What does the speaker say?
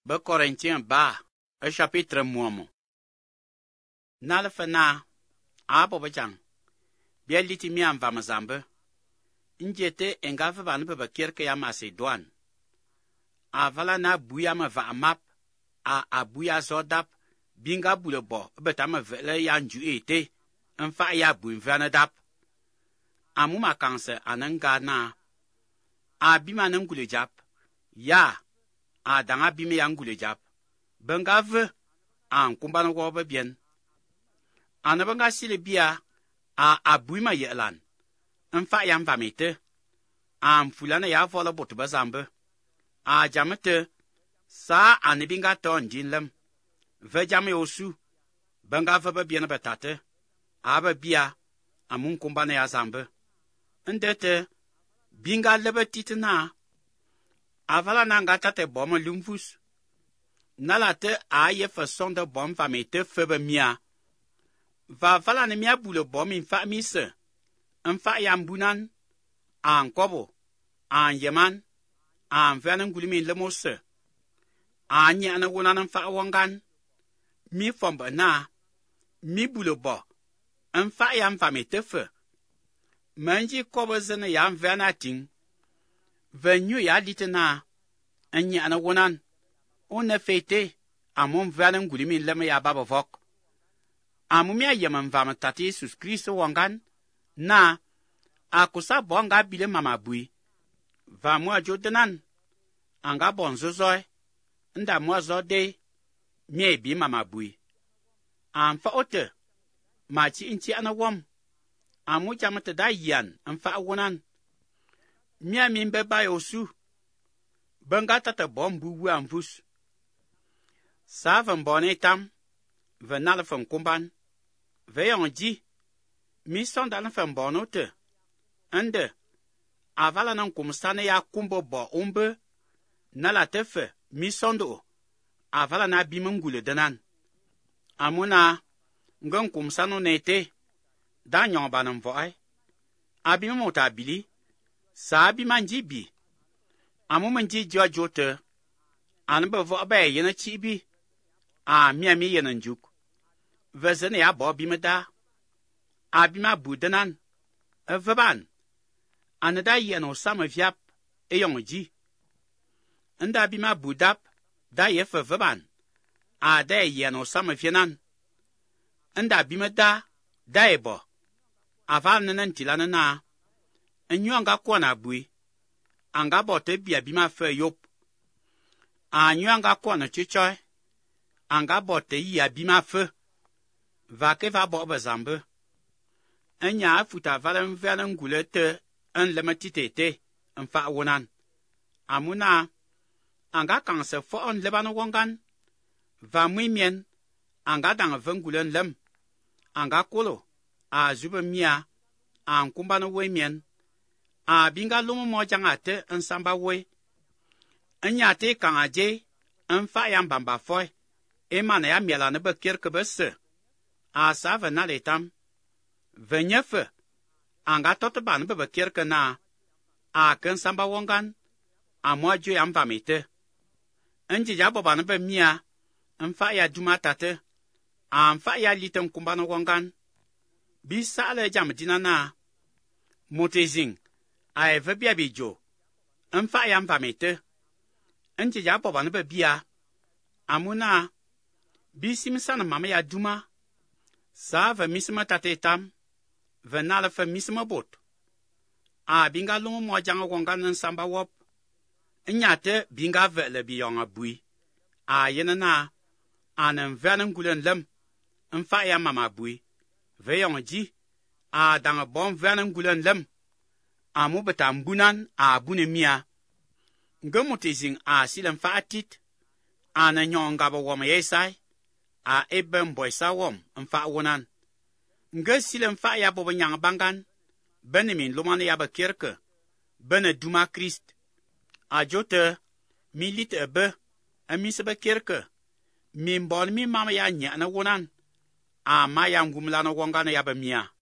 Be Corinthiens ba, chapitre muomo. Nalfena, abo bejang. Bia liti mi am va mazambe. Njete engave van be kerke ya Macedon. Avala na buya ma va map, a abuya zodap, binga bulebo, betama vele ya nju ete, enfa ya buin vanadap. Amuma kanse ananga na. Abima nangulejap, ya. A danga bime yangule jap. Bengave an kumbana wobe bien. Anabenga sile bia a abuima yelan. Enfa yam vamete. An fulana ya vola botu bazambe. A jamete sa anibinga ton jinlem. Ve jame osu. Bengave be bien betate. Abe bia amun kumbana ya zambe. Ndete binga lebe titena. Avala nanga tate bom lumfus. Nalate a ye façon de bom va mete febe mia. Va vala ne mia boule bom in fa mise. En fa yambunan. An kobo. An yeman. An venen gulimin lemose. An yana wonan fa wangan. Mi fombe na. Mi boule bo. En fa yam va mete fe. Menji kobo zene yam venating. Venyu ya litena. Anya ana wonan. One fete. Amon vanen gulimin leme ya baba vok. Amumia yemen vama tati Jesus Christo wangan. Na. Akusa bonga bile mama bui. Va mwa jodenan. Anga bonzo zoy. Nda mwa zode. Mie bi mama bui. Amfa ote. Machi inchi ana wom. Amu jamate da yan. Amfa wonan. Mia mimbe ba yosu. Benga tata bombu wu amvus. Saven bonne tam. Ve nalfen kumban. Ve yonji. Mi sondan fen bonote. Ende. Avala nan kumstane ya kumbo bo umbe. Nala tefe. Mi sondo. Avala na bimengule denan. Amuna. Ngen kumsano nete. Da nyombanan voy. Abimemota bili. Sabi manji bi. Amu manji jote. Anbe vo ba yena chibi. A mi yena njuk. Vezene ya bo bimeda. Abima budenan. Veban. Aneda yena osama viap. Eyonji. Nda abima budap. Da yefe veban. A da yena osama vienan. Nda bimeda. Da ebo. Aval nenen tilana na. Nyonga kwana bui. Anga bote bia bima fe yop. Nyonga kwana chichoy. Anga bote ya bima fe. Vake va bo bezambe. Enya futa valen velen gulete. En lematitete. En fa wonan. Amuna. Anga kanse fo on lebano wongan. Va mwimien. Anga dang vengulen lem. Anga kolo. A zube mia. An kumbano wemien. A binga lumu mo jangate en samba we. Enyate kangaje en fa yam bamba foy. E mana ya miela ne be kirke besse. A save na letam. Venyefe. Anga tote ban be kirke na. A ken samba wongan. A mo jo yam vamete. Enji jabo ban be mia. En fa ya jumatate. A fa ya litem kumbano wongan. Bi sale jam dinana. Motezing. A eve bia bijo. Enfa yam vamete. Enje ja boba ne bia. Amuna. Bisim sana mama ya duma. Sa ve misima tate tam. Ve nala fe misima bot. A binga lumu mo janga wongan nsamba wop. Nyate binga ve le biyonga bui. A yena na. Anen venen gulen lem. Enfa ya mama bui. Ve yonji. A danga bon venen gulen lem. Amu betam bunan a bune mia. Ngemotezing a silen fa atit. Ana nyonga ba wom yesai. A eben boysa wom mfa wonan. Nge silen fa ya bobo nyang bangan. Benemin lumane ya ba kirke. Bene duma Christ. A jote. Mi lit ebe. A mi sebe kirke. Mi mbol mi mama ya nyana wonan. A ma ya ngumlana wongana ya ba mia.